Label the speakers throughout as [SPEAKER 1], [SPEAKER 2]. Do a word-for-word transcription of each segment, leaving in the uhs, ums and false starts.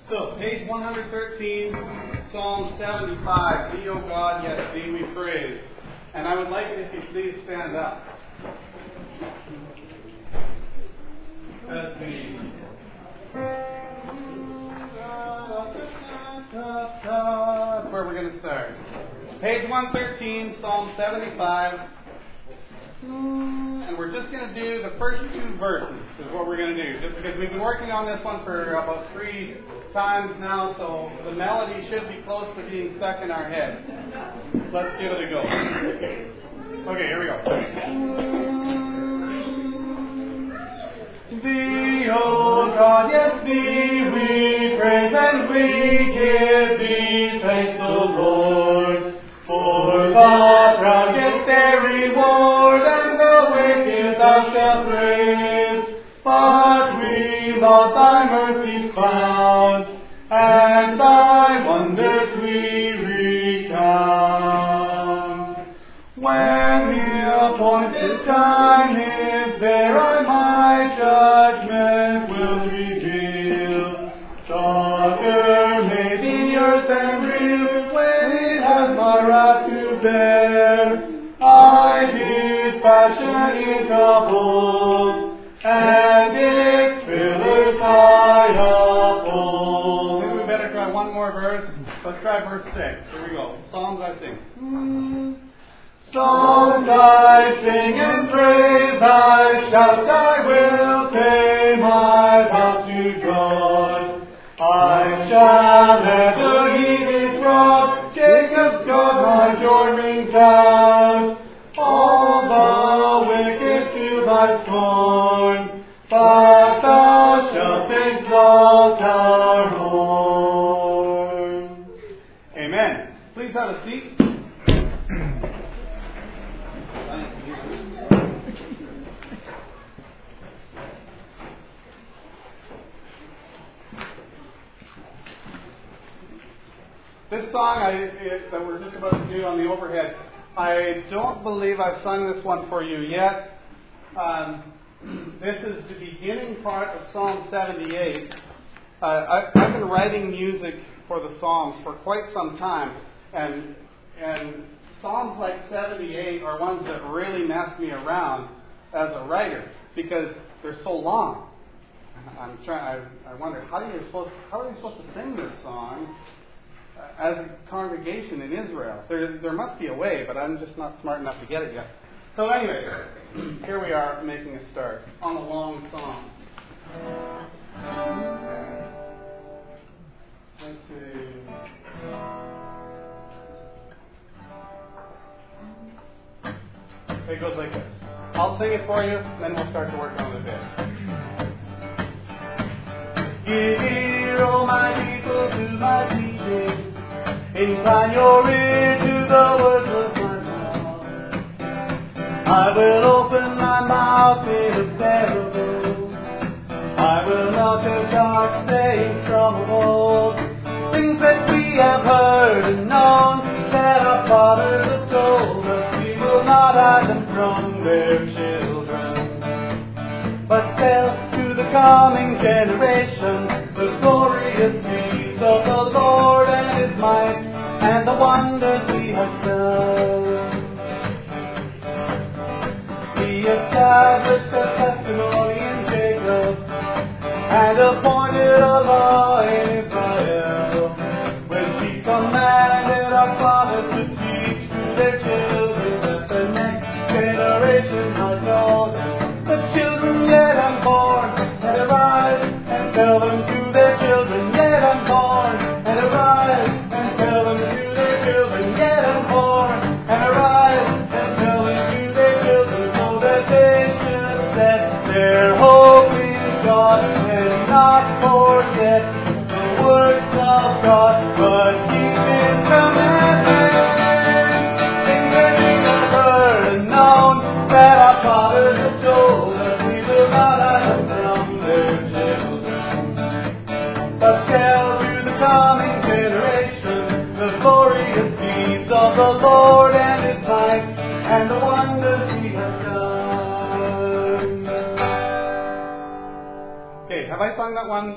[SPEAKER 1] So, page one thirteen, Psalm seventy-five, Thee, O God, yes, Thee we praise. And I would like it if you please stand up. As we... That's where we're going to start. Page one thirteen, Psalm seventy-five. And we're just going to do the first two verses is what we're going to do. Just because we've been working on this one for about three times now, so the melody should be close to being stuck in our head. Let's give it a go. Okay, here we go. Thee, O God, yes, Thee we praise and we give Thee thanks, O Lord, for the proud get their reward and the wicked Thou shalt praise. But we love Thy mercies found, and Thy wonders we recount. When the appointed time is there, I my judgment will reveal. Stronger may the earth than real when it has my wrath to bear. I did fashion it trouble, and its pillars I uphold. Maybe we better try one more verse. Let's try verse six. Here we go. Psalms I sing. Psalms I sing and praise, I shout, I will pay my vow to God. I shall never heed His wrath, Jacob's God my joy rings out. All the wicked to Thy scorn, but Thou shalt exalt our horn. Amen. Please have a seat. This song I, it, that we're just about to do on the overhead, I don't believe I've sung this one for you yet. Um, this is the beginning part of Psalm seventy-eight. Uh, I, I've been writing music for the Psalms for quite some time, and and Psalms like seventy-eight are ones that really mess me around as a writer because they're so long. I'm trying. I, I wonder how are you supposed how are you supposed to sing this song as a congregation in Israel? There, there must be a way, but I'm just not smart enough to get it yet. So anyway, here we are making a start on a long song. Let's see. It goes like this. I'll sing it for you, then we'll start to work on the bit. Give ear, O my people, to my teaching. Incline your ear to the words of my mouth. I will open my mouth in a parable. I will not tell dark sayings from of old. Things that we have heard and known, that our fathers have told us. We will not hide them from their children, but tell to the coming generation the glorious deeds of the Lord and His might, and the wonders He has done. He established a testimony in Jacob, and appointed a law in Israel, when He commanded our fathers to teach to their children, that the next generation might know them. The children yet unborn, and arise and tell them to their children yet unborn, and arise and tell them to their children yet unborn, and arise and tell them to their children, so that they should set their hope in God and not forget the works of God, but keep His commandments. Things that we have heard and known, that our fathers have told us, we will not hide from their children, but tell to the coming generation the glorious deeds of the Lord and His might, and the wonders He has done. Okay, have I sung that one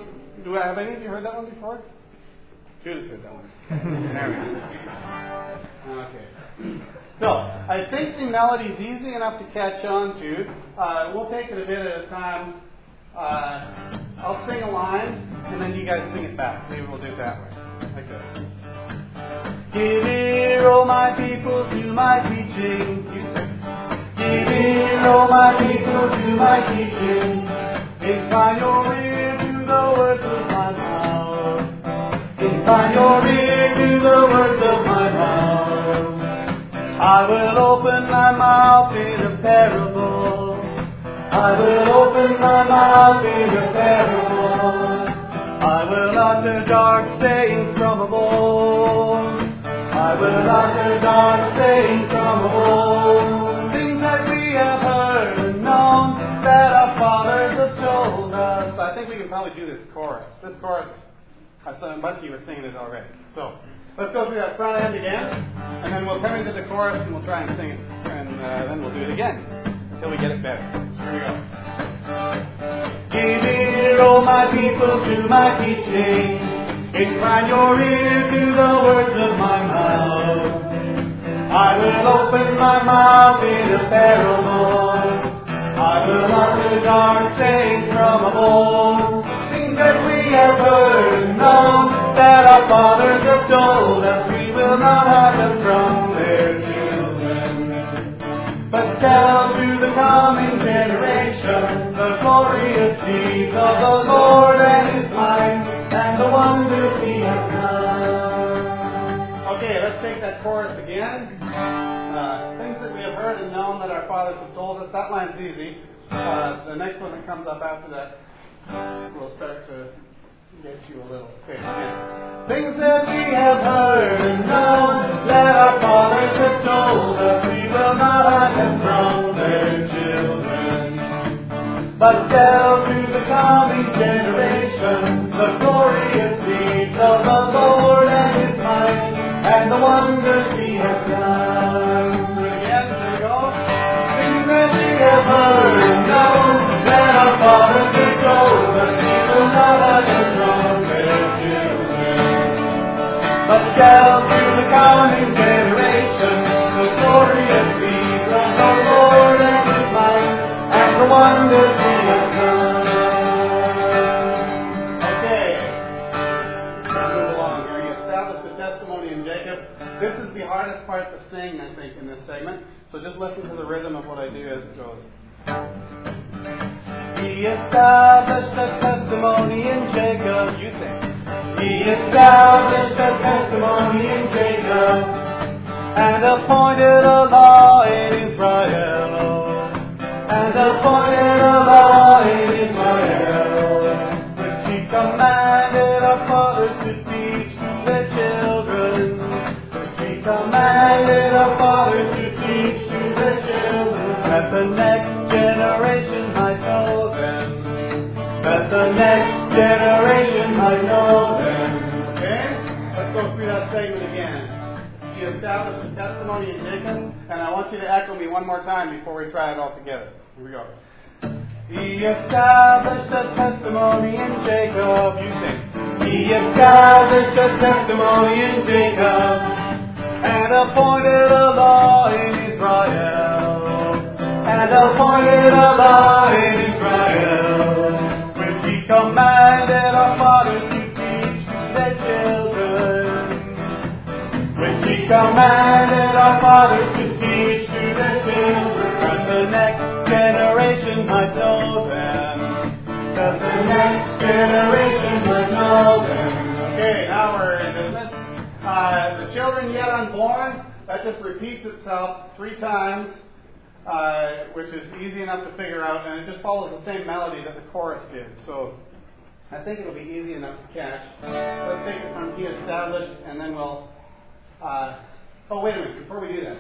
[SPEAKER 2] Do I have any of you heard that one before? Judas heard that one. There we go. Okay. So, I think the melody's easy enough to catch on to. Uh, we'll take it a bit at a time. Uh, I'll sing a line, and then you guys sing it back. Maybe we'll do it that way. Like this. Give ear, O my people, to my teaching. You sing. Give ear, O my people, to my teaching. Incline your ear to the words of my mouth. Incline your ear to the words of my mouth. I will open my mouth in a parable. I will open my mouth in a parable. I will utter dark sayings from of old. I will utter dark sayings from of old. Things that we have heard and known, that our fathers have told us. I think we can probably do this chorus. This chorus, I saw a bunch of you were singing it already. So, let's go through that front end again, and then we'll come into the chorus and we'll try and sing it, and uh, then we'll do it again until we get it better. Here we go. Give ear, O my people, to my teaching. Incline your ear to the words of my mouth. I will open my mouth in a parable. I will utter dark sayings from of old. Things that we have heard and known, that our fathers have told us. We will not hide them from their children, but tell to the coming generation the glorious deeds of the Lord and His might, and the wonders He has done. Okay, let's take that chorus again. Uh, things that we have heard and known that our fathers have told us. That line's easy. Uh, the next one that comes up after that will start to get you a little. Okay, again. Things that we have heard and known, that our fathers have told us. We will not hide them from their children, but tell to the coming generation the glorious deeds of the Lord and His might, and the wonders He has done. Again, there you go. Things that we have heard and known, that our fathers have told us. We will not hide them from their children, but tell to the coming generation the glorious deeds of the Lord and His might, and the wonders He has done. Okay, let's move along here. He established the testimony in Jacob. This is the hardest part to sing, I think, in this segment. So just listen to the rhythm of what I do as it goes. He established a testimony in Jacob. You sing. He established a testimony in Jacob, and appointed a law in Israel, and appointed a law in Israel, which He commanded our fathers to teach their children, which He commanded our fathers to teach to their children, that the next generation might know them, that the next generation might know them. Okay? Let's go through that segment again. He established a testimony in Jacob, and I want you to echo me one more time before we try it all together. Here we go. He established a testimony in Jacob. You sing. He established a testimony in Jacob, and appointed a law in Israel, and appointed a law in Israel, which He commanded our fathers to teach their children, which He commanded our fathers to teach to their children, that the next generation might know them, that the next generation might know them. Okay, now we're in business. Uh, the children yet unborn, that just repeats itself three times, uh, which is easy enough to figure out, and it just follows the same melody that the chorus did. So I think it'll be easy enough to catch. Let's take it from He established, and then we'll... Uh, oh, wait a minute, before we do that.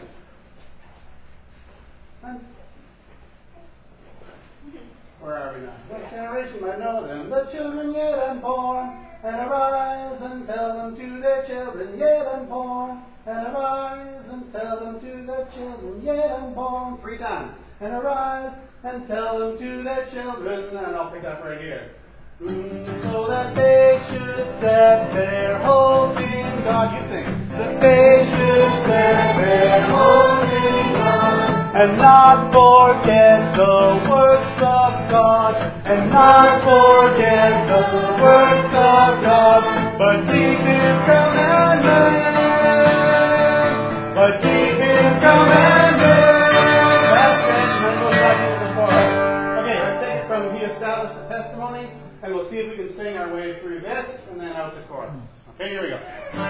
[SPEAKER 2] Where are we now? What generation might know them? The children yet unborn, and arise and tell them to their children yet unborn, and arise and tell them to their children yet unborn. Three times. And arise and tell them to their children, and I'll pick up right here. So that they should set their hope in God. You think that they should set their hope in God, and not forget the works of God, and not forget the works of God, but keep His commandments, but keep His commandments. That's it. That's what God did before us. Okay, let's take it from He established the testimony, and we'll see if we can sing our way through this, and then out the chorus. Okay, here we go.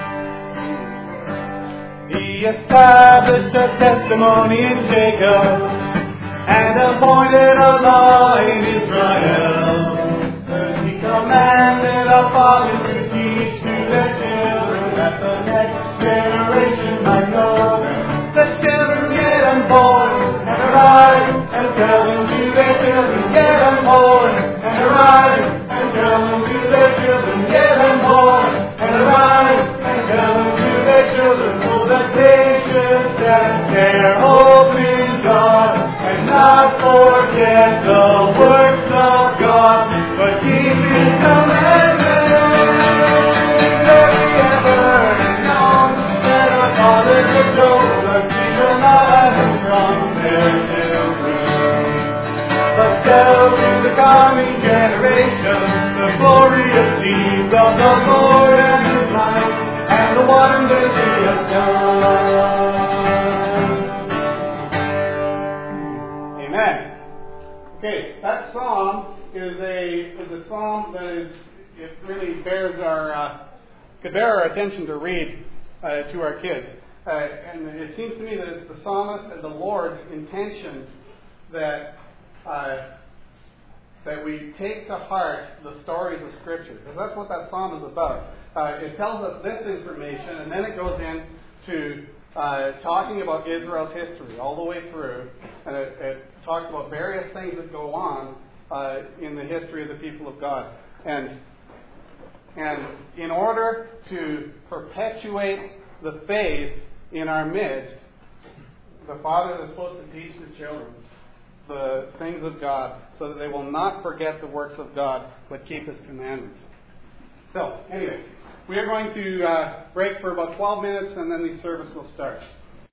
[SPEAKER 2] He established a testimony in Jacob, and appointed a law in Israel. He commanded our fathers to teach to their children, that the next generation might know them. The children get them born, and arise, and tell them to their children, get them born, and arise, and tell them to their children, get them born, and arise, and tell them to their children, so that they should set their hope in God, and not forget the works of God, but keep His commandments. Every ever known that our fathers have told us, we will not have them from their children, but tell to the coming generation the glorious deeds of the Lord and His life, and the wonders He has done. Amen. Okay, that psalm is a is a psalm that is it really bears our uh, could bear our attention to read uh, to our kids, uh, and it seems to me that it's the psalmist and the Lord's intention that uh, that we take to heart the stories of Scripture, because that's what that psalm is about. Uh, it tells us this information, and then it goes into uh, talking about Israel's history all the way through, and it, it talks about various things that go on uh, in the history of the people of God. And and in order to perpetuate the faith in our midst, the fathers are supposed to teach the children the things of God, so that they will not forget the works of God, but keep His commandments. So, anyway, we are going to uh, break for about twelve minutes, and then the service will start.